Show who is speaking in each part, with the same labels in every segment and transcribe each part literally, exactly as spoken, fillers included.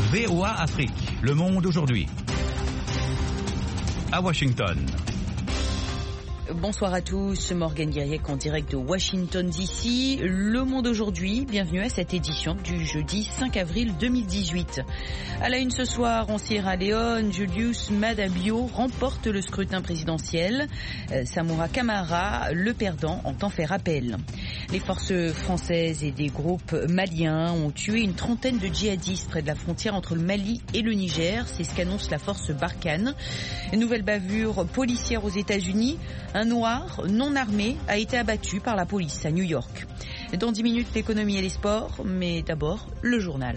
Speaker 1: V O A Afrique, Le Monde aujourd'hui. À Washington.
Speaker 2: Bonsoir à tous, Morgane Guiriec en direct de Washington D C. Le Monde aujourd'hui, bienvenue à cette édition du jeudi cinq avril deux mille dix-huit. À la une ce soir, en Sierra Leone, Julius Maada Bio remporte le scrutin présidentiel. Samura Camara, le perdant, entend faire appel. Les forces françaises et des groupes maliens ont tué une trentaine de djihadistes près de la frontière entre le Mali et le Niger. C'est ce qu'annonce la force Barkhane. Une nouvelle bavure policière aux États-Unis. Un noir non armé a été abattu par la police à New York. Dans dix minutes, l'économie et les sports, mais d'abord, le journal.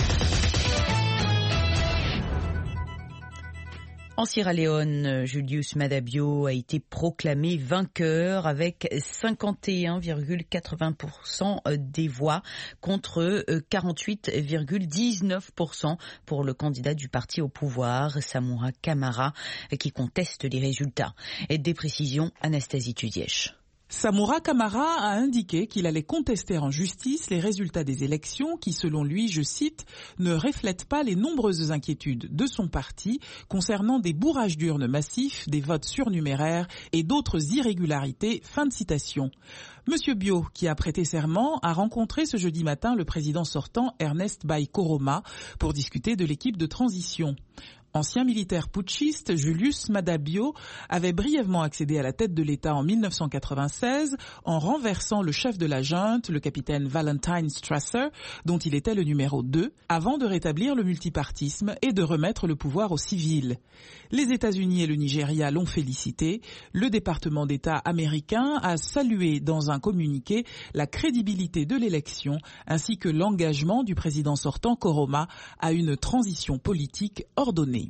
Speaker 2: En Sierra Leone, Julius Maada Bio a été proclamé vainqueur avec cinquante et un virgule quatre-vingts pour cent des voix contre quarante-huit virgule dix-neuf pour cent pour le candidat du parti au pouvoir, Samura Camara, qui conteste les résultats. Et des précisions, Anastasie Tudièche.
Speaker 3: Samura Camara a indiqué qu'il allait contester en justice les résultats des élections qui, selon lui, je cite, ne reflètent pas les nombreuses inquiétudes de son parti concernant des bourrages d'urnes massifs, des votes surnuméraires et d'autres irrégularités. Fin de citation. Monsieur Bio, qui a prêté serment, a rencontré ce jeudi matin le président sortant Ernest Bai Koroma pour discuter de l'équipe de transition. Ancien militaire putschiste, Julius Maada Bio avait brièvement accédé à la tête de l'État en mille neuf cent quatre-vingt-seize en renversant le chef de la junte, le capitaine Valentine Strasser, dont il était le numéro deux, avant de rétablir le multipartisme et de remettre le pouvoir aux civils. Les États-Unis et le Nigeria l'ont félicité. Le département d'État américain a salué dans un communiqué la crédibilité de l'élection ainsi que l'engagement du président sortant Koroma à une transition politique ordonnée.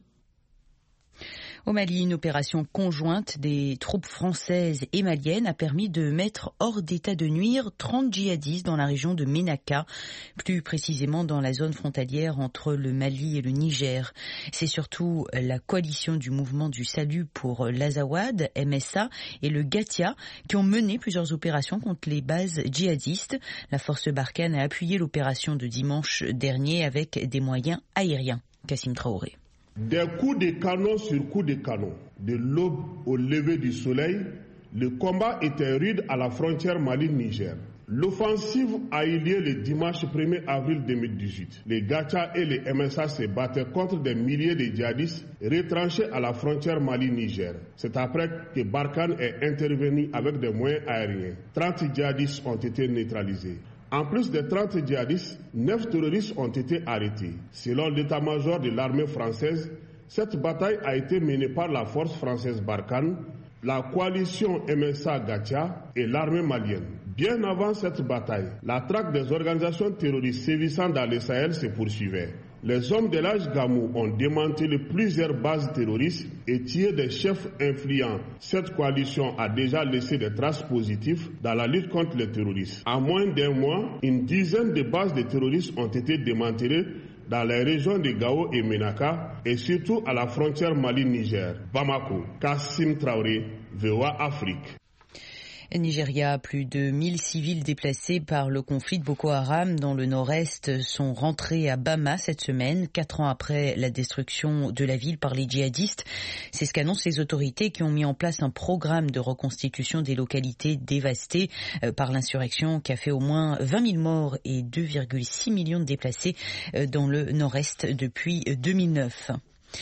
Speaker 2: Au Mali, une opération conjointe des troupes françaises et maliennes a permis de mettre hors d'état de nuire trente djihadistes dans la région de Ménaka, plus précisément dans la zone frontalière entre le Mali et le Niger. C'est surtout la coalition du mouvement du salut pour l'Azawad, M S A, et le Gatia qui ont mené plusieurs opérations contre les bases djihadistes. La force Barkhane a appuyé l'opération de dimanche dernier avec des moyens aériens. Kassim Traoré.
Speaker 4: Des coups de canon sur coups de canon, de l'aube au lever du soleil, le combat était rude à la frontière Mali-Niger. L'offensive a eu lieu le dimanche premier avril deux mille dix-huit. Les Gacha et les M S A se battaient contre des milliers de djihadistes retranchés à la frontière Mali-Niger. C'est après que Barkhane est intervenu avec des moyens aériens. trente djihadistes ont été neutralisés. En plus des trente djihadistes, neuf terroristes ont été arrêtés. Selon l'état-major de l'armée française, cette bataille a été menée par la force française Barkhane, la coalition M S A Gatia et l'armée malienne. Bien avant cette bataille, la traque des organisations terroristes sévissant dans le Sahel se poursuivait. Les hommes de l'âge Gamou ont démantelé plusieurs bases terroristes et tué des chefs influents. Cette coalition a déjà laissé des traces positives dans la lutte contre les terroristes. En moins d'un mois, une dizaine de bases de terroristes ont été démantelées dans les régions de Gao et Ménaka et surtout à la frontière Mali-Niger. Bamako, Kassim Traoré, V O A Afrique.
Speaker 2: Nigeria, plus de mille civils déplacés par le conflit de Boko Haram dans le nord-est sont rentrés à Bama cette semaine, quatre ans après la destruction de la ville par les djihadistes. C'est ce qu'annoncent les autorités qui ont mis en place un programme de reconstitution des localités dévastées par l'insurrection qui a fait au moins vingt mille morts et deux virgule six millions de déplacés dans le nord-est depuis deux mille neuf.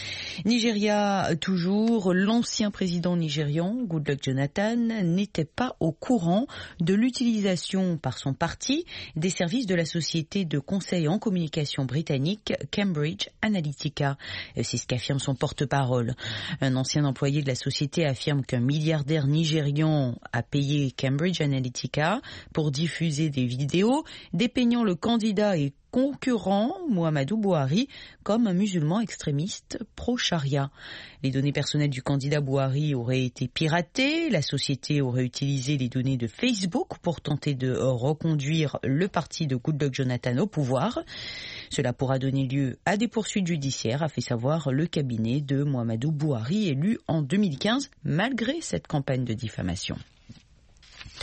Speaker 2: Nigeria, toujours, l'ancien président nigérian, Goodluck Jonathan, n'était pas au courant de l'utilisation par son parti des services de la société de conseil en communication britannique Cambridge Analytica. C'est ce qu'affirme son porte-parole. Un ancien employé de la société affirme qu'un milliardaire nigérian a payé Cambridge Analytica pour diffuser des vidéos dépeignant le candidat et concurrent Muhammadu Buhari comme un musulman extrémiste pro-charia. Les données personnelles du candidat Buhari auraient été piratées, la société aurait utilisé les données de Facebook pour tenter de reconduire le parti de Goodluck Jonathan au pouvoir. Cela pourra donner lieu à des poursuites judiciaires, a fait savoir le cabinet de Muhammadu Buhari élu en deux mille quinze malgré cette campagne de diffamation.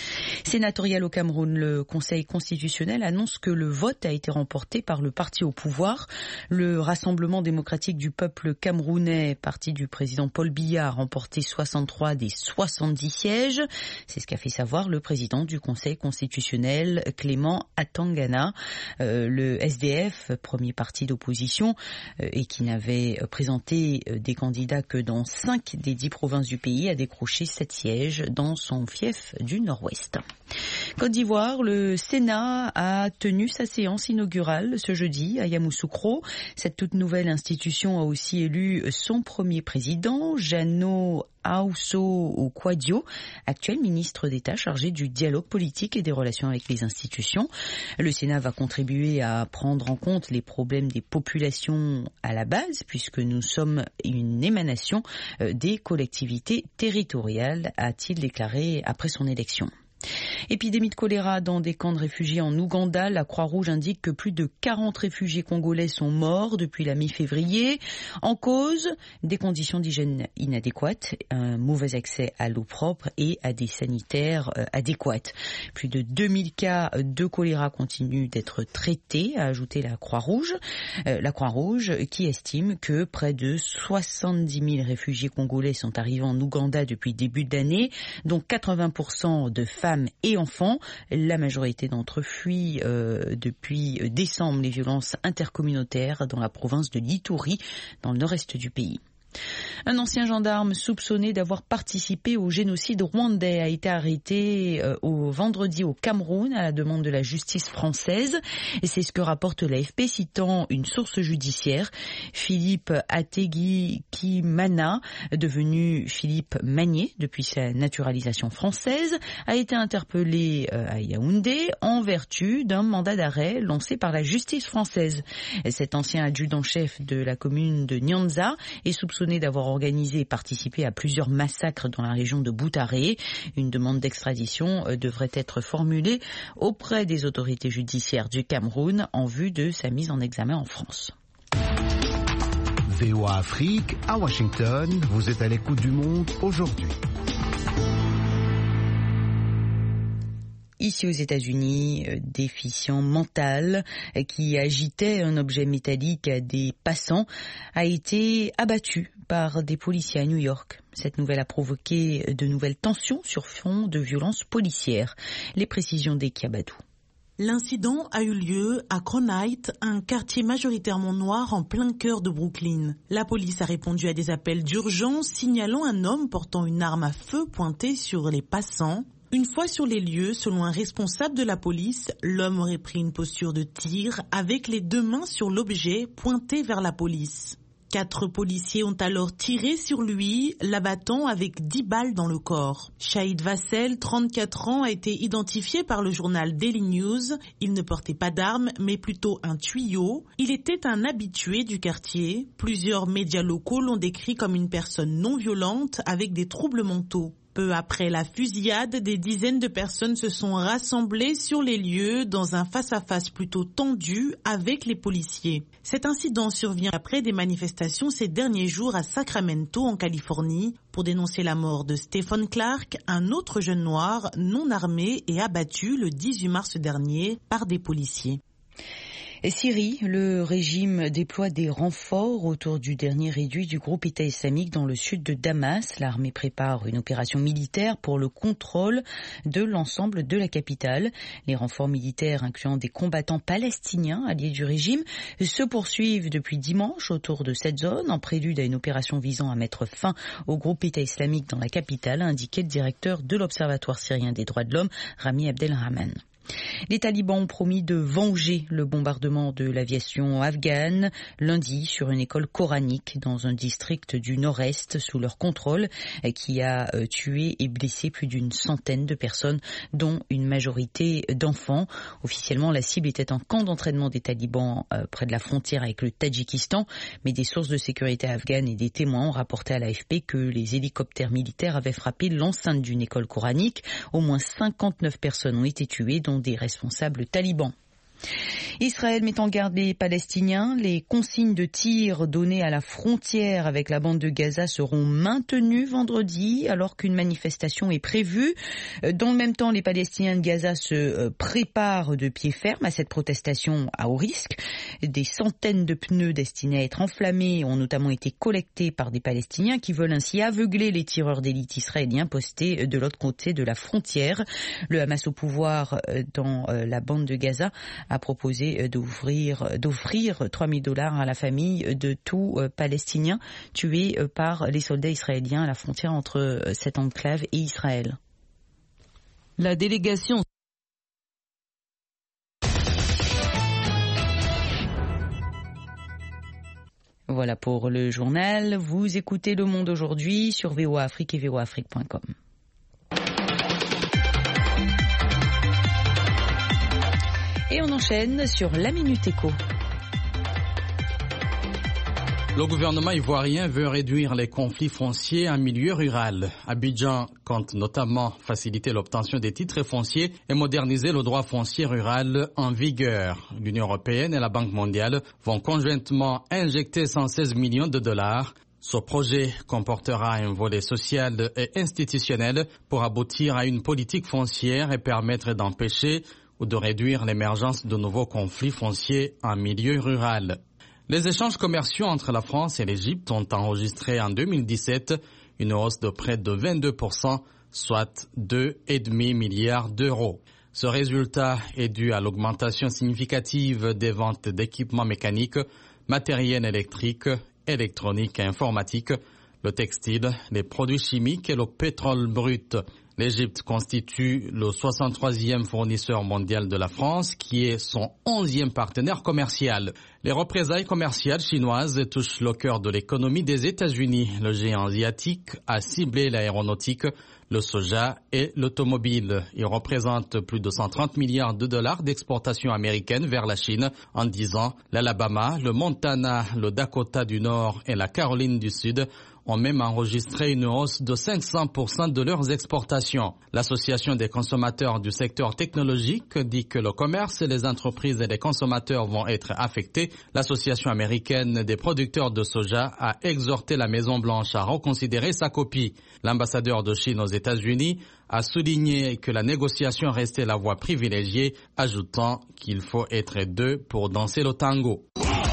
Speaker 2: Sénatorial au Cameroun, le Conseil constitutionnel annonce que le vote a été remporté par le parti au pouvoir. Le Rassemblement démocratique du peuple camerounais, parti du président Paul Biya, a remporté soixante-trois des soixante-dix sièges. C'est ce qu'a fait savoir le président du Conseil constitutionnel, Clément Atangana. Euh, le S D F, premier parti d'opposition, euh, et qui n'avait présenté des candidats que dans cinq des dix provinces du pays, a décroché sept sièges dans son fief du Nord-Ouest. Côte d'Ivoire, le Sénat a tenu sa séance inaugurale ce jeudi à Yamoussoukro. Cette toute nouvelle institution a aussi élu son premier président, Jeannot Ahousso Kouadio, actuel ministre d'État chargé du dialogue politique et des relations avec les institutions. Le Sénat va contribuer à prendre en compte les problèmes des populations à la base, puisque nous sommes une émanation des collectivités territoriales, a-t-il déclaré après son élection. Épidémie de choléra dans des camps de réfugiés en Ouganda. La Croix-Rouge indique que plus de quarante réfugiés congolais sont morts depuis la mi-février. En cause, des conditions d'hygiène inadéquates, un mauvais accès à l'eau propre et à des sanitaires adéquates. Plus de deux mille cas de choléra continuent d'être traités, a ajouté la Croix-Rouge. La Croix-Rouge qui estime que près de soixante-dix mille réfugiés congolais sont arrivés en Ouganda depuis le début de l'année, dont quatre-vingts pour cent de femmes et enfants. La majorité d'entre eux fuient euh, depuis décembre les violences intercommunautaires dans la province de l'Ituri, dans le nord-est du pays. Un ancien gendarme soupçonné d'avoir participé au génocide rwandais a été arrêté euh, au vendredi au Cameroun à la demande de la justice française. Et c'est ce que rapporte l'A F P citant une source judiciaire. Philippe Ategui-Kimana, devenu Philippe Magné depuis sa naturalisation française, a été interpellé euh, à Yaoundé en vertu d'un mandat d'arrêt lancé par la justice française. Cet ancien adjudant-chef de la commune de Nyanza est soupçonné d'avoir organisé et participé à plusieurs massacres dans la région de Boutaré. Une demande d'extradition devrait être formulée auprès des autorités judiciaires du Cameroun en vue de sa mise en examen en France.
Speaker 5: V O A Afrique, à Washington, vous êtes à l'écoute du monde aujourd'hui.
Speaker 2: Ici aux États-Unis, déficient mental qui agitait un objet métallique à des passants a été abattu par des policiers à New York. Cette nouvelle a provoqué de nouvelles tensions sur fond de violences policières. Les précisions d'Ekiabadou.
Speaker 6: L'incident a eu lieu à Crown Heights, un quartier majoritairement noir en plein cœur de Brooklyn. La police a répondu à des appels d'urgence signalant un homme portant une arme à feu pointée sur les passants. Une fois sur les lieux, selon un responsable de la police, l'homme aurait pris une posture de tir avec les deux mains sur l'objet pointé vers la police. Quatre policiers ont alors tiré sur lui, l'abattant avec dix balles dans le corps. Shahid Vassel, trente-quatre ans, a été identifié par le journal Daily News. Il ne portait pas d'arme, mais plutôt un tuyau. Il était un habitué du quartier. Plusieurs médias locaux l'ont décrit comme une personne non violente avec des troubles mentaux. Peu après la fusillade, des dizaines de personnes se sont rassemblées sur les lieux dans un face-à-face plutôt tendu avec les policiers. Cet incident survient après des manifestations ces derniers jours à Sacramento, en Californie, pour dénoncer la mort de Stephen Clark, un autre jeune noir non armé et abattu le dix-huit mars dernier par des policiers.
Speaker 2: Syrie, le régime déploie des renforts autour du dernier réduit du groupe État islamique dans le sud de Damas. L'armée prépare une opération militaire pour le contrôle de l'ensemble de la capitale. Les renforts militaires, incluant des combattants palestiniens alliés du régime, se poursuivent depuis dimanche autour de cette zone, en prélude à une opération visant à mettre fin au groupe État islamique dans la capitale, a indiqué le directeur de l'Observatoire syrien des droits de l'homme, Rami Abdelrahman. Les talibans ont promis de venger le bombardement de l'aviation afghane lundi sur une école coranique dans un district du nord-est sous leur contrôle qui a tué et blessé plus d'une centaine de personnes, dont une majorité d'enfants. Officiellement, la cible était un camp d'entraînement des talibans près de la frontière avec le Tadjikistan, mais des sources de sécurité afghanes et des témoins ont rapporté à l'A F P que les hélicoptères militaires avaient frappé l'enceinte d'une école coranique. Au moins cinquante-neuf personnes ont été tuées, dont des responsables talibans. Israël met en garde les Palestiniens. Les consignes de tir données à la frontière avec la bande de Gaza seront maintenues vendredi alors qu'une manifestation est prévue. Dans le même temps, les Palestiniens de Gaza se préparent de pied ferme à cette protestation à haut risque. Des centaines de pneus destinés à être enflammés ont notamment été collectés par des Palestiniens qui veulent ainsi aveugler les tireurs d'élite israéliens postés de l'autre côté de la frontière. Le Hamas au pouvoir dans la bande de Gaza a proposé d'ouvrir, d'offrir trois mille dollars à la famille de tout Palestinien tué par les soldats israéliens à la frontière entre cette enclave et Israël. La délégation Voilà pour le journal. Vous écoutez Le Monde aujourd'hui sur V O A Afrique et V O A Afrique point com. Et on enchaîne sur la Minute Éco.
Speaker 7: Le gouvernement ivoirien veut réduire les conflits fonciers en milieu rural. Abidjan compte notamment faciliter l'obtention des titres fonciers et moderniser le droit foncier rural en vigueur. L'Union européenne et la Banque mondiale vont conjointement injecter cent seize millions de dollars. Ce projet comportera un volet social et institutionnel pour aboutir à une politique foncière et permettre d'empêcher ou de réduire l'émergence de nouveaux conflits fonciers en milieu rural. Les échanges commerciaux entre la France et l'Égypte ont enregistré en deux mille dix-sept une hausse de près de vingt-deux pour cent, soit deux virgule cinq milliards d'euros. Ce résultat est dû à l'augmentation significative des ventes d'équipements mécaniques, matériel électrique, électronique et informatique, le textile, les produits chimiques et le pétrole brut. L'Égypte constitue le soixante-troisième fournisseur mondial de la France, qui est son onzième partenaire commercial. Les représailles commerciales chinoises touchent le cœur de l'économie des États-Unis. Le géant asiatique a ciblé l'aéronautique, le soja et l'automobile. Il représente plus de cent trente milliards de dollars d'exportation américaine vers la Chine en dix ans. L'Alabama, le Montana, le Dakota du Nord et la Caroline du Sud ont même enregistré une hausse de cinq cents pour cent de leurs exportations. L'Association des consommateurs du secteur technologique dit que le commerce, les entreprises et les consommateurs vont être affectés. L'Association américaine des producteurs de soja a exhorté la Maison-Blanche à reconsidérer sa copie. L'ambassadeur de Chine aux États-Unis a souligné que la négociation restait la voie privilégiée, ajoutant qu'il faut être deux pour danser le tango.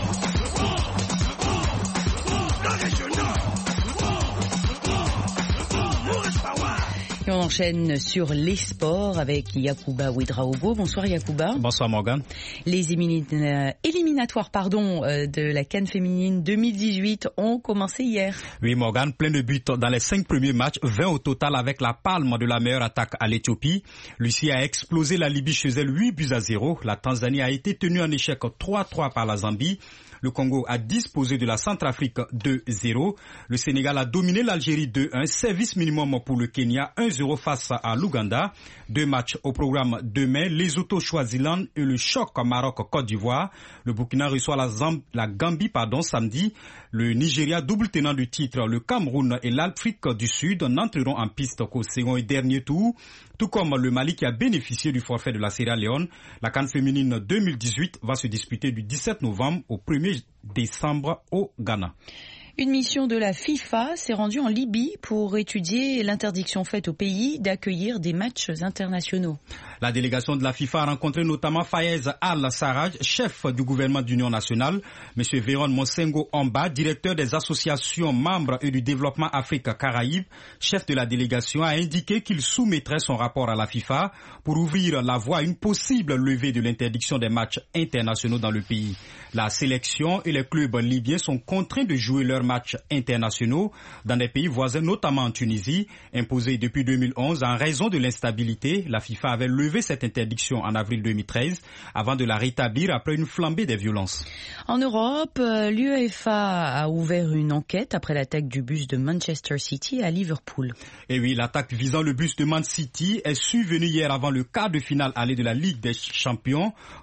Speaker 2: Et on enchaîne sur les sports avec Yacouba Ouedraogo. Bonsoir Yacouba.
Speaker 8: Bonsoir Morgane.
Speaker 2: Les élimina- éliminatoires pardon, euh, de la CAN féminine deux mille dix-huit ont commencé hier.
Speaker 8: Oui Morgane, plein de buts dans les cinq premiers matchs, vingt au total avec la palme de la meilleure attaque à l'Éthiopie. Lucie a explosé la Libye chez elle huit buts à zéro. La Tanzanie a été tenue en échec trois à trois par la Zambie. Le Congo a disposé de la Centrafrique deux zéro. Le Sénégal a dominé l'Algérie deux un. Service minimum pour le Kenya un zéro face à l'Ouganda. Deux matchs au programme demain. Lesotho-Swaziland et le choc Maroc-Côte d'Ivoire. Le Burkina reçoit la, Zamb- la Gambie pardon, samedi. Le Nigeria, double tenant du titre, le Cameroun et l'Afrique du Sud n'entreront en piste qu'au second et dernier tour. Tout comme le Mali qui a bénéficié du forfait de la Sierra Leone. La CAN féminine deux mille dix-huit va se disputer du dix-sept novembre au premier décembre au Ghana.
Speaker 2: Une mission de la FIFA s'est rendue en Libye pour étudier l'interdiction faite au pays d'accueillir des matchs internationaux.
Speaker 8: La délégation de la FIFA a rencontré notamment Fayez Al-Sarraj, chef du gouvernement d'Union nationale, M. Véron Monsengo Omba, directeur des associations membres et du développement Afrique-Caraïbes, chef de la délégation, a indiqué qu'il soumettrait son rapport à la FIFA pour ouvrir la voie à une possible levée de l'interdiction des matchs internationaux dans le pays. La sélection et les clubs libyens sont contraints de jouer leurs matchs internationaux dans des pays voisins, notamment en Tunisie, imposés depuis deux mille onze en raison de l'instabilité. La FIFA avait levé cette interdiction en avril deux mille treize avant de la rétablir après une flambée des violences.
Speaker 2: En Europe, l'UEFA a ouvert une enquête après l'attaque du bus de Manchester City à Liverpool.
Speaker 8: Et oui, l'attaque visant le bus de Man City est survenue hier avant le quart de finale aller de la Ligue des Champions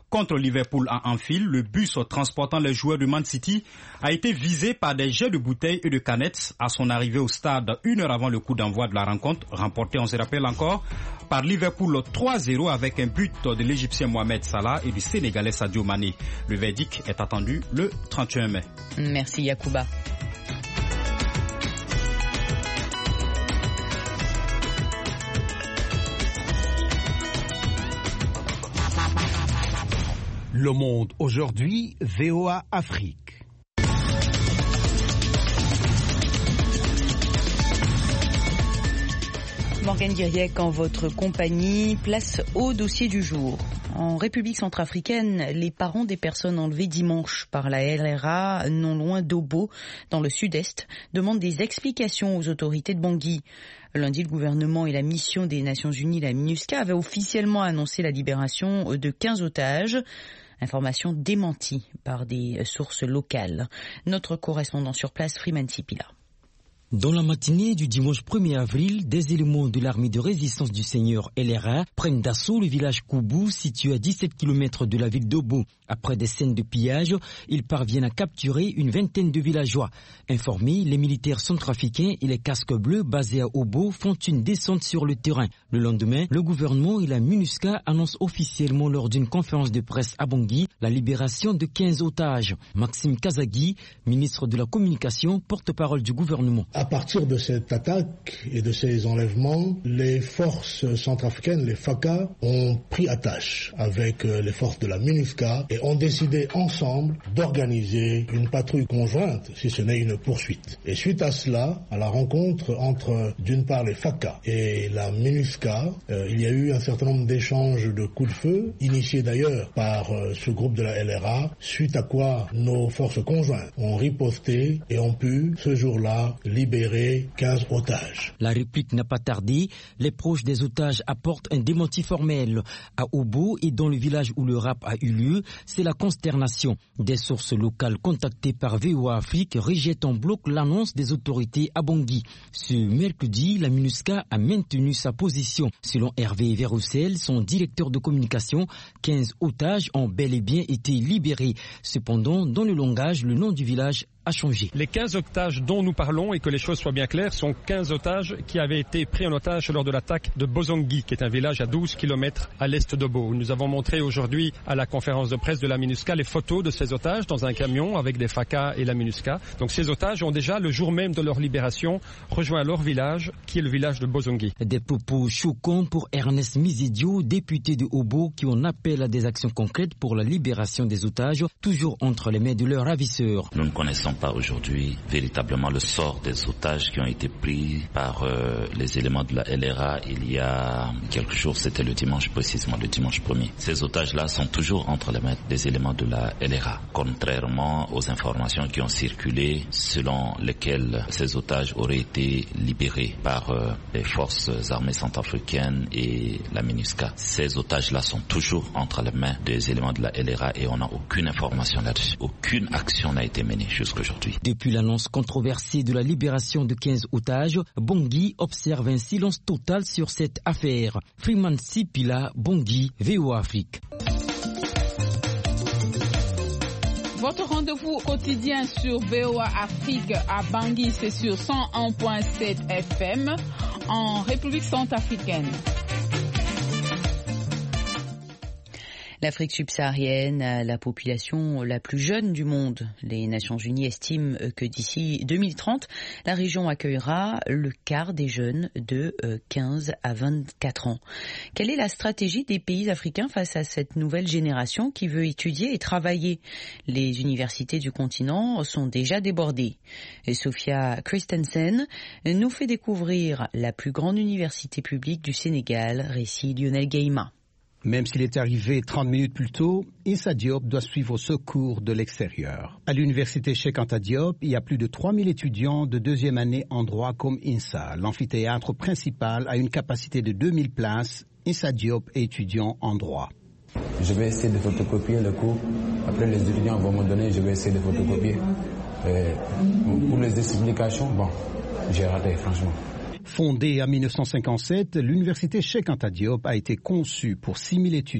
Speaker 8: contre Liverpool à Anfield, le bus transportant les joueurs de Man City a été visé par des jets de bouteilles et de canettes à son arrivée au stade une heure avant le coup d'envoi de la rencontre, remportée, on se rappelle encore, par Liverpool trois zéro avec un but de l'Égyptien Mohamed Salah et du Sénégalais Sadio Mané. Le verdict est attendu le trente et un mai.
Speaker 2: Merci Yacouba.
Speaker 5: Le Monde aujourd'hui, V O A Afrique.
Speaker 2: Morgane Guiriec en votre compagnie, place au dossier du jour. En République centrafricaine, les parents des personnes enlevées dimanche par la L R A, non loin d'Obo, dans le sud-est, demandent des explications aux autorités de Bangui. Lundi, le gouvernement et la mission des Nations Unies, la MINUSCA, avaient officiellement annoncé la libération de quinze otages. Information démentie par des sources locales. Notre correspondant sur place, Freeman Sipila.
Speaker 9: Dans la matinée du dimanche premier avril, des éléments de l'armée de résistance du Seigneur L R A prennent d'assaut le village Koubou, situé à dix-sept kilomètres de la ville d'Obo. Après des scènes de pillage, ils parviennent à capturer une vingtaine de villageois. Informés, les militaires centrafricains et les casques bleus basés à Obo font une descente sur le terrain. Le lendemain, le gouvernement et la MINUSCA annoncent officiellement lors d'une conférence de presse à Bangui la libération de quinze otages. Maxime Kazagui, ministre de la Communication, porte-parole du gouvernement.
Speaker 10: À partir de cette attaque et de ces enlèvements, les forces centrafricaines, les F A C A, ont pris attache avec les forces de la MINUSCA et ont décidé ensemble d'organiser une patrouille conjointe, si ce n'est une poursuite. Et suite à cela, à la rencontre entre d'une part les F A C A et la MINUSCA, euh, il y a eu un certain nombre d'échanges de coups de feu, initiés d'ailleurs par euh, ce groupe de la L R A, suite à quoi nos forces conjointes ont riposté et ont pu, ce jour-là, libérer quinze otages.
Speaker 9: La réplique n'a pas tardé. Les proches des otages apportent un démenti formel. À Obo et dans le village où le rap a eu lieu, c'est la consternation. Des sources locales contactées par V O A Afrique rejettent en bloc l'annonce des autorités à Bangui. Ce mercredi, la MINUSCA a maintenu sa position. Selon Hervé Verroussel, son directeur de communication, quinze otages ont bel et bien été libérés. Cependant, dans le langage, le nom du village a changé.
Speaker 11: Les quinze otages dont nous parlons, et que les choses soient bien claires, sont quinze otages qui avaient été pris en otage lors de l'attaque de Bozongi, qui est un village à douze kilomètres à l'est d'Obo. Nous avons montré aujourd'hui à la conférence de presse de la MINUSCA les photos de ces otages dans un camion avec des F A C A et la MINUSCA. Donc ces otages ont déjà, le jour même de leur libération, rejoint leur village, qui est le village de Bozongi.
Speaker 9: Des propos choquants pour Ernest Mizidio, député de Obo, qui en appelle à des actions concrètes pour la libération des otages, toujours entre les mains de leurs ravisseurs.
Speaker 12: Nous ne connaissons pas aujourd'hui véritablement le sort des otages qui ont été pris par euh, les éléments de la L R A il y a quelques jours, c'était le dimanche précisément, le dimanche premier. Ces otages-là sont toujours entre les mains des éléments de la L R A, contrairement aux informations qui ont circulé selon lesquelles ces otages auraient été libérés par euh, les forces armées centrafricaines et la MINUSCA. Ces otages-là sont toujours entre les mains des éléments de la L R A et on n'a aucune information là-dessus. Aucune action n'a été menée jusqu'à aujourd'hui.
Speaker 9: Depuis l'annonce controversée de la libération de quinze otages, Bangui observe un silence total sur cette affaire. Freeman Sipila, Bangui, V O A Afrique.
Speaker 13: Votre rendez-vous quotidien sur V O A Afrique à Bangui, c'est sur cent un virgule sept F M en République centrafricaine.
Speaker 2: L'Afrique subsaharienne a la population la plus jeune du monde. Les Nations Unies estiment que d'ici deux mille trente, la région accueillera le quart des jeunes de quinze à vingt-quatre ans. Quelle est la stratégie des pays africains face à cette nouvelle génération qui veut étudier et travailler? Les universités du continent sont déjà débordées. Et Sophia Christensen nous fait découvrir la plus grande université publique du Sénégal, récit Lionel Guéima.
Speaker 14: Même s'il est arrivé trente minutes plus tôt, Issa Diop doit suivre au secours de l'extérieur. À l'université Cheikh Anta Diop, il y a plus de trois mille étudiants de deuxième année en droit comme Insa. L'amphithéâtre principal a une capacité de deux mille places. Issa Diop est étudiant en droit.
Speaker 15: Je vais essayer de photocopier le cours. Après, les étudiants vont me donner, je vais essayer de photocopier. Et pour les explications, bon, j'ai raté, franchement.
Speaker 14: Fondée en mille neuf cent cinquante-sept, l'université Cheikh Anta Diop a été conçue pour six mille étudiants.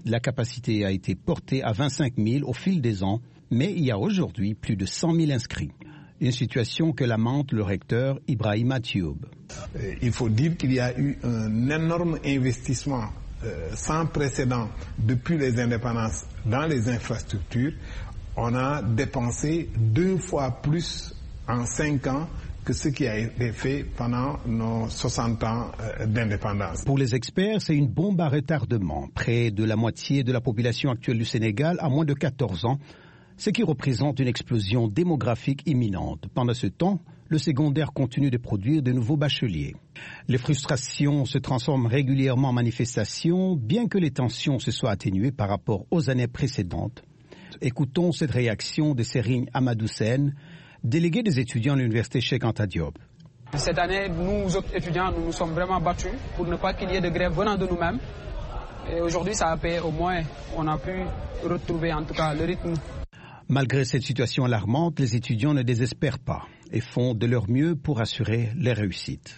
Speaker 14: La capacité a été portée à vingt-cinq mille au fil des ans, mais il y a aujourd'hui plus de cent mille inscrits. Une situation que lamente le recteur Ibrahima Thioub.
Speaker 16: Il faut dire qu'il y a eu un énorme investissement euh, sans précédent depuis les indépendances dans les infrastructures. On a dépensé deux fois plus en cinq ans que ce qui a été fait pendant nos soixante ans euh, d'indépendance.
Speaker 14: Pour les experts, c'est une bombe à retardement. Près de la moitié de la population actuelle du Sénégal a moins de quatorze ans, ce qui représente une explosion démographique imminente. Pendant ce temps, le secondaire continue de produire de nouveaux bacheliers. Les frustrations se transforment régulièrement en manifestations, bien que les tensions se soient atténuées par rapport aux années précédentes. Écoutons cette réaction de Serigne Amadou Sène, délégué des étudiants à l'université Cheikh Anta Diop.
Speaker 17: Cette année, nous autres étudiants, nous nous sommes vraiment battus pour ne pas qu'il y ait de grève venant de nous-mêmes. Et aujourd'hui, ça a payé, au moins, on a pu retrouver en tout cas le rythme.
Speaker 14: Malgré cette situation alarmante, les étudiants ne désespèrent pas et font de leur mieux pour assurer les réussites.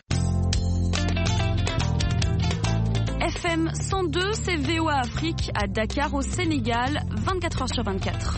Speaker 18: F M cent deux, c'est V O A Afrique à Dakar au Sénégal, vingt-quatre heures sur vingt-quatre.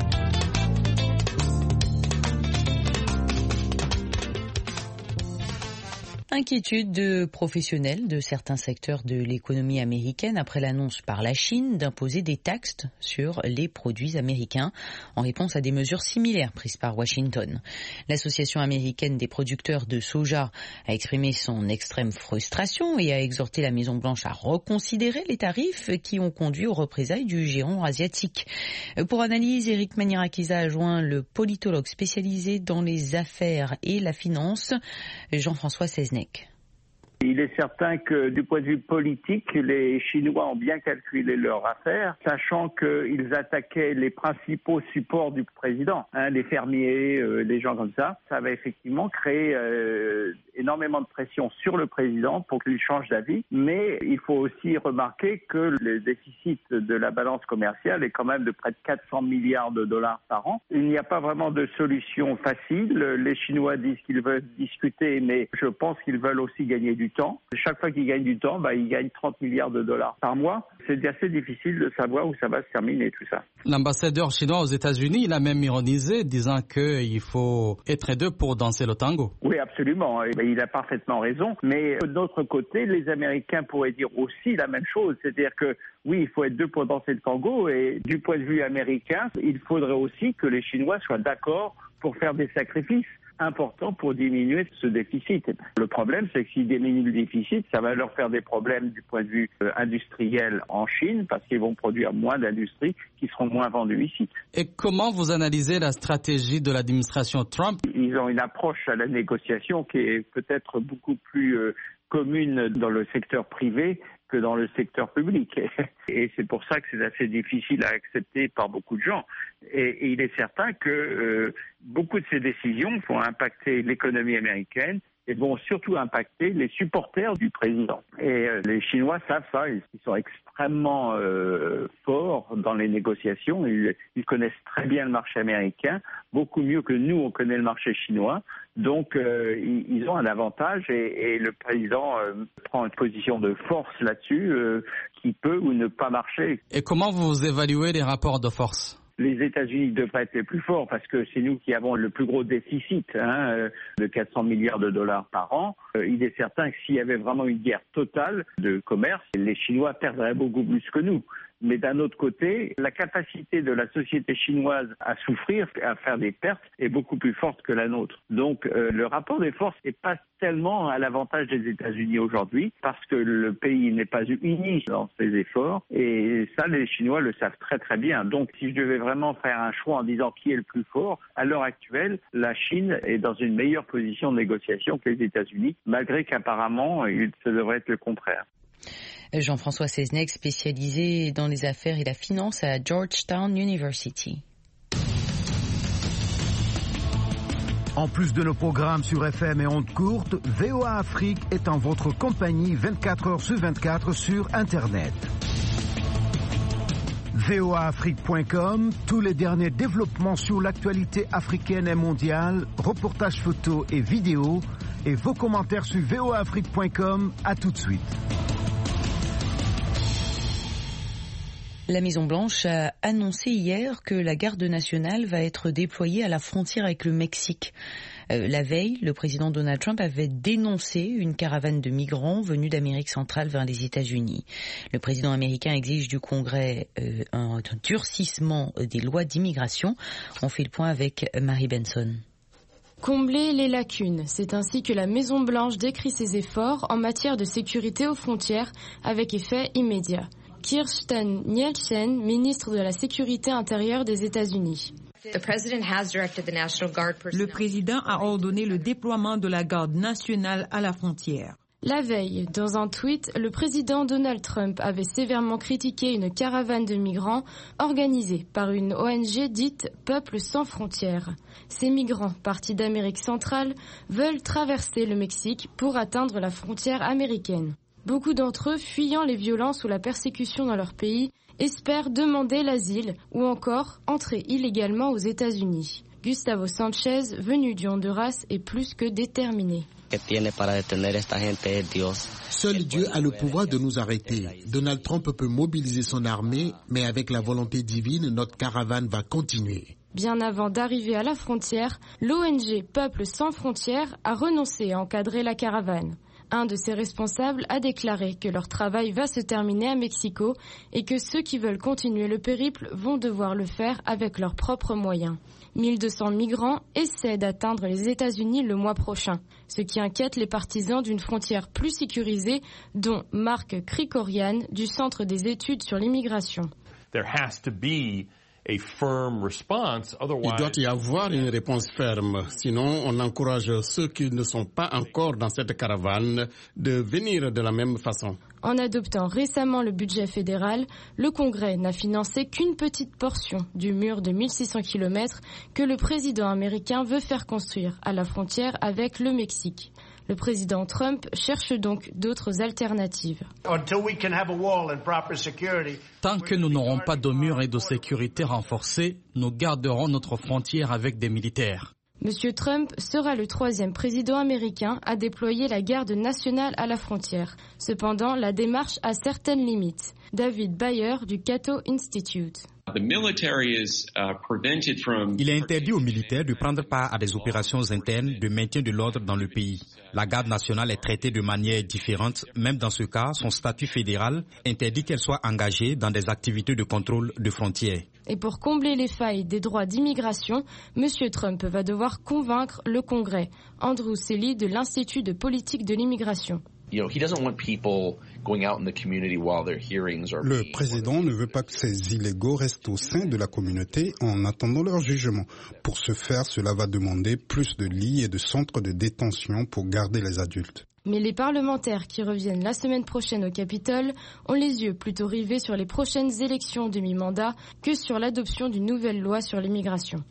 Speaker 2: Inquiétude de professionnels de certains secteurs de l'économie américaine après l'annonce par la Chine d'imposer des taxes sur les produits américains en réponse à des mesures similaires prises par Washington. L'Association américaine des producteurs de soja a exprimé son extrême frustration et a exhorté la Maison-Blanche à reconsidérer les tarifs qui ont conduit aux représailles du géant asiatique. Pour analyse, Eric Manirakiza a joint le politologue spécialisé dans les affaires et la finance, Jean-François Seznec.
Speaker 19: Il est certain que du point de vue politique, les Chinois ont bien calculé leur affaire, sachant qu'ils attaquaient les principaux supports du président, hein, les fermiers, euh, les gens comme ça. Ça va effectivement créer euh, énormément de pression sur le président pour qu'il change d'avis. Mais il faut aussi remarquer que le déficit de la balance commerciale est quand même de près de quatre cents milliards de dollars par an. Il n'y a pas vraiment de solution facile. Les Chinois disent qu'ils veulent discuter, mais je pense qu'ils veulent aussi gagner du temps. Chaque fois qu'ils gagnent du temps, bah, ils gagnent trente milliards de dollars par mois. C'est assez difficile de savoir où ça va se terminer tout ça.
Speaker 7: L'ambassadeur chinois aux États-Unis, il a même ironisé, disant qu'il faut être deux pour danser le tango.
Speaker 19: Oui, absolument. Il a parfaitement raison. Mais de notre côté, les Américains pourraient dire aussi la même chose. C'est-à-dire que oui, il faut être deux pour danser le tango. Et du point de vue américain, il faudrait aussi que les Chinois soient d'accord pour faire des sacrifices important pour diminuer ce déficit. Le problème, c'est que s'ils diminuent le déficit, ça va leur faire des problèmes du point de vue euh, industriel en Chine, parce qu'ils vont produire moins d'industries qui seront moins vendues ici.
Speaker 7: Et comment vous analysez la stratégie de l'administration Trump?
Speaker 19: Ils ont une approche à la négociation qui est peut-être beaucoup plus euh, commune dans le secteur privé que dans le secteur public. Et c'est pour ça que c'est assez difficile à accepter par beaucoup de gens. Et, et il est certain que euh, beaucoup de ces décisions vont impacter l'économie américaine et vont surtout impacter les supporters du président. Et euh, les Chinois savent ça, ils, ils sont extrêmement euh, forts dans les négociations, ils, ils connaissent très bien le marché américain, beaucoup mieux que nous on connaît le marché chinois. Donc euh, ils, ils ont un avantage et, et le président euh, prend une position de force là-dessus euh, qui peut ou ne pas marcher.
Speaker 7: Et comment vous évaluez les rapports de force ?
Speaker 19: Les États-Unis devraient être les plus forts parce que c'est nous qui avons le plus gros déficit hein, de quatre cents milliards de dollars par an. Euh, il est certain que s'il y avait vraiment une guerre totale de commerce, les Chinois perdraient beaucoup plus que nous. Mais d'un autre côté, la capacité de la société chinoise à souffrir, à faire des pertes, est beaucoup plus forte que la nôtre. Donc euh, le rapport des forces n'est pas tellement à l'avantage des États-Unis aujourd'hui, parce que le pays n'est pas uni dans ses efforts, et ça les Chinois le savent très très bien. Donc si je devais vraiment faire un choix en disant qui est le plus fort, à l'heure actuelle, la Chine est dans une meilleure position de négociation que les États-Unis, malgré qu'apparemment, il se devrait être le contraire.
Speaker 2: Jean-François Seznec, spécialisé dans les affaires et la finance à Georgetown University.
Speaker 5: En plus de nos programmes sur F M et ondes courtes, V O A Afrique est en votre compagnie vingt-quatre heures sur vingt-quatre sur Internet. V O A Afrique point com, tous les derniers développements sur l'actualité africaine et mondiale, reportages photos et vidéos, et vos commentaires sur V O A Afrique point com. À tout de suite.
Speaker 2: La Maison-Blanche a annoncé hier que la garde nationale va être déployée à la frontière avec le Mexique. Euh, la veille, le président Donald Trump avait dénoncé une caravane de migrants venus d'Amérique centrale vers les États-Unis. Le président américain exige du Congrès euh, un, un durcissement des lois d'immigration. On fait le point avec Marie Benson.
Speaker 20: Combler les lacunes, c'est ainsi que la Maison-Blanche décrit ses efforts en matière de sécurité aux frontières avec effet immédiat. Kirsten Nielsen, ministre de la Sécurité intérieure des États-Unis.
Speaker 21: Le président a ordonné le déploiement de la garde nationale à la frontière.
Speaker 20: La veille, dans un tweet, le président Donald Trump avait sévèrement critiqué une caravane de migrants organisée par une O N G dite Peuple sans frontières. Ces migrants, partis d'Amérique centrale, veulent traverser le Mexique pour atteindre la frontière américaine. Beaucoup d'entre eux, fuyant les violences ou la persécution dans leur pays, espèrent demander l'asile ou encore entrer illégalement aux États-Unis. Gustavo Sanchez, venu du Honduras, est plus que déterminé.
Speaker 22: Seul Dieu a le pouvoir de nous arrêter. Donald Trump peut mobiliser son armée, mais avec la volonté divine, notre caravane va continuer.
Speaker 20: Bien avant d'arriver à la frontière, l'O N G Peuple sans frontières a renoncé à encadrer la caravane. Un de ses responsables a déclaré que leur travail va se terminer à Mexico et que ceux qui veulent continuer le périple vont devoir le faire avec leurs propres moyens. mille deux cents migrants essaient d'atteindre les États-Unis le mois prochain, ce qui inquiète les partisans d'une frontière plus sécurisée, dont Marc Krikorian du Centre des études sur l'immigration.
Speaker 23: There has to be a firm response, otherwise...
Speaker 24: Il doit y avoir une réponse ferme, sinon on encourage ceux qui ne sont pas encore dans cette caravane de venir de la même façon.
Speaker 20: En adoptant récemment le budget fédéral, le Congrès n'a financé qu'une petite portion du mur de mille six cents kilomètres que le président américain veut faire construire à la frontière avec le Mexique. Le président Trump cherche donc d'autres alternatives.
Speaker 7: Tant que nous n'aurons pas de murs et de sécurité renforcés, nous garderons notre frontière avec des militaires.
Speaker 20: Monsieur Trump sera le troisième président américain à déployer la garde nationale à la frontière. Cependant, la démarche a certaines limites. David Bayer du Cato Institute.
Speaker 8: Il est interdit aux militaires de prendre part à des opérations internes de maintien de l'ordre dans le pays. La garde nationale est traitée de manière différente. Même dans ce cas, son statut fédéral interdit qu'elle soit engagée dans des activités de contrôle de frontières.
Speaker 20: Et pour combler les failles des droits d'immigration, M. Trump va devoir convaincre le Congrès. Andrew Selly de l'Institut de politique de l'immigration.
Speaker 25: Le président ne veut pas que ces illégaux restent au sein de la communauté en attendant leur jugement. Pour ce faire, cela va demander plus de lits et de centres de détention pour garder les adultes.
Speaker 20: Mais les parlementaires qui reviennent la semaine prochaine au Capitole ont les yeux plutôt rivés sur les prochaines élections de mi-mandat que sur l'adoption d'une nouvelle loi sur l'immigration.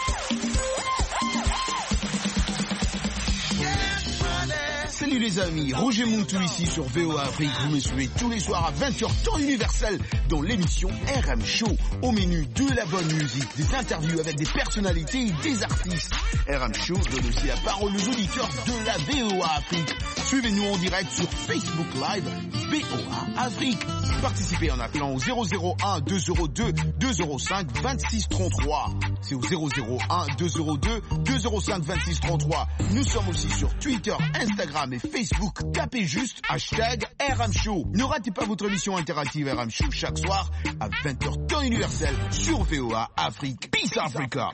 Speaker 26: Salut les amis, Roger Montou ici sur V O A Afrique. Vous me suivez tous les soirs à vingt heures temps universel dans l'émission R M Show. Au menu de la bonne musique, des interviews avec des personnalités et des artistes. R M Show donne aussi la parole aux auditeurs de la V O A Afrique. Suivez-nous en direct sur Facebook Live V O A Afrique. Participez en appelant au zéro zéro un deux zéro deux deux zéro cinq vingt-six trente-trois. C'est au zéro zéro un deux zéro deux deux zéro cinq vingt-six trente-trois. Nous sommes aussi sur Twitter, Instagram et Facebook. Tapez juste hashtag R M Show. Ne ratez pas votre émission interactive R M Show chaque soir à vingt heures temps universel sur V O A Afrique. Peace Africa.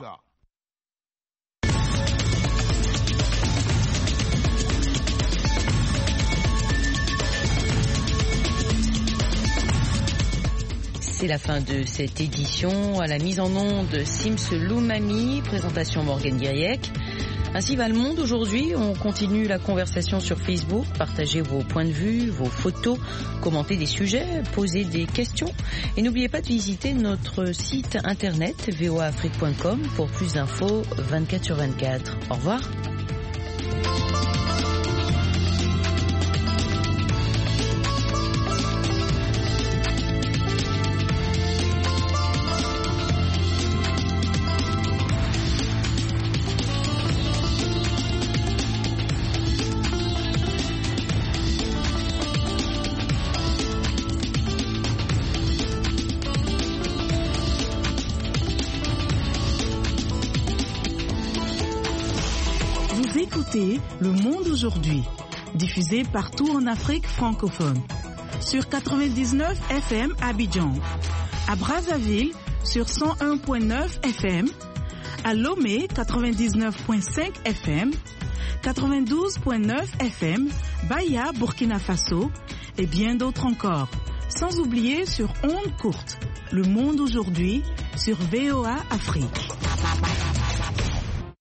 Speaker 2: C'est la fin de cette édition. À la mise en onde, Sims Loumami, présentation Morgane Guiriec. Ainsi va le monde aujourd'hui. On continue la conversation sur Facebook. Partagez vos points de vue, vos photos, commentez des sujets, posez des questions. Et n'oubliez pas de visiter notre site internet v o a afrique point com pour plus d'infos vingt-quatre sur vingt-quatre. Au revoir.
Speaker 1: écoutez Le Monde aujourd'hui, diffusé partout en Afrique francophone. Sur quatre-vingt-dix-neuf F M à Abidjan, à Brazzaville sur cent un point neuf F M, à Lomé quatre-vingt-dix-neuf point cinq F M, quatre-vingt-douze point neuf F M, Baya, Burkina Faso et bien d'autres encore. Sans oublier sur ondes courtes, Le Monde aujourd'hui sur V O A Afrique.